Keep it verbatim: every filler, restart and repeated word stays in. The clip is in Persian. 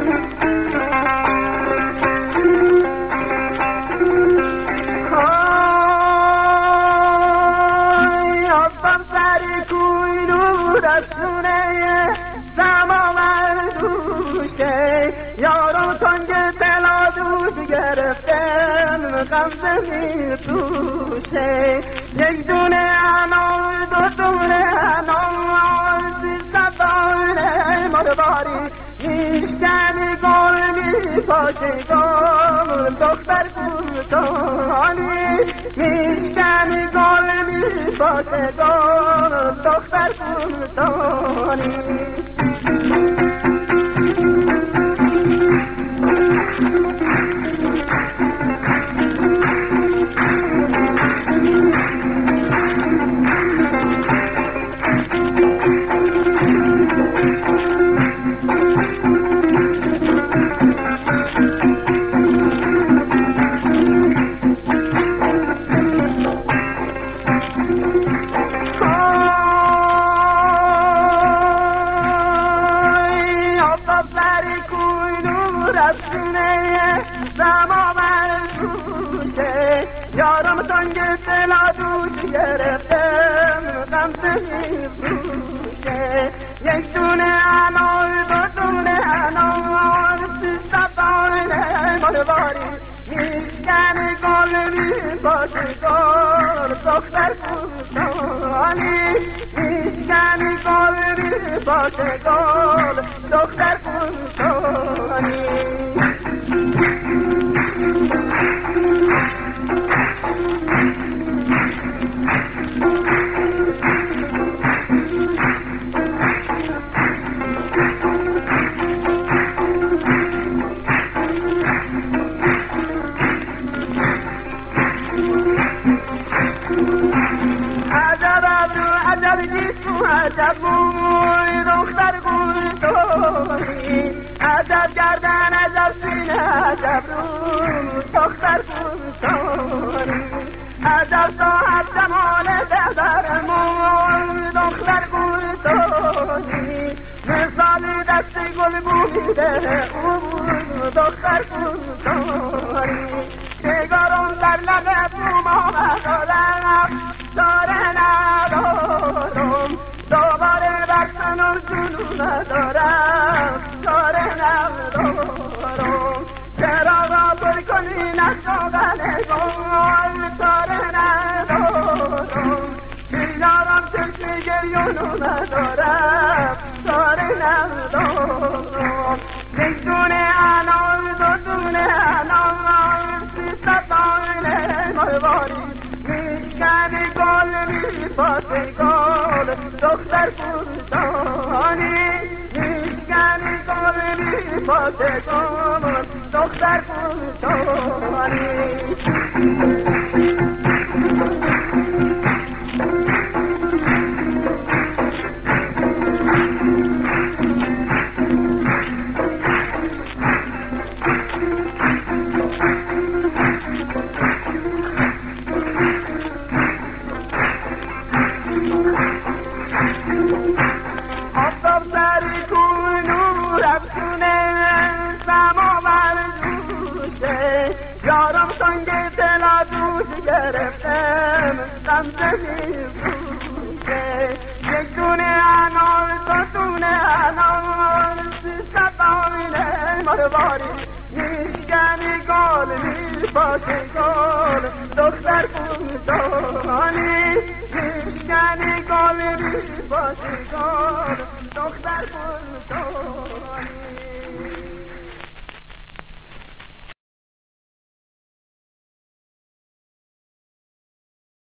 یارو تنگ دلا دوش گرفتم غم می توشه یک دونه انار دو دونه انار سیزده دانه مرباری میشکنی گل می پاشه گل دختر کوتانی میشکنی گل می پاشه گل دختر کوتانی یارم تنگ دلا دوش گرفتم غم می فروشه یک دونه انار دو دونه انار سیزده دانه مرباری میشکنی گل می پاشه گل دختر کوتانی میشکنی گل می پاشه گل دختر کوتانی عجب موی دختر کوتانی عجب گردن عجب سینه عجب رو دختر کوتانی عجب صاحب جمال دختر موی دختر کوتانی مثال دست گل بوده او دختر کوتانی نگارم در لب بوما ندارم داره ندارم دوباره برسنم جنون ندارم داره ندارم چرا را پر کنی نشدن گل داره ندارم بیارم چشم گریونو ندارم داره ندارم یک دونه انار دو دونه انار سیزده دانه مرباری میشکنی گل میپاشه گل دختر کوتانی میشکنی گل میپاشه گل دختر کوتانی یارم تنگ دلا دوش گرفتم غم می فروشه یک دونه انار دو دونه انار سیزده دانه مرباری میشکنی گل میپاشه گل دختر کوتانی میشکنی گل میپاشه گل دختر کوتانی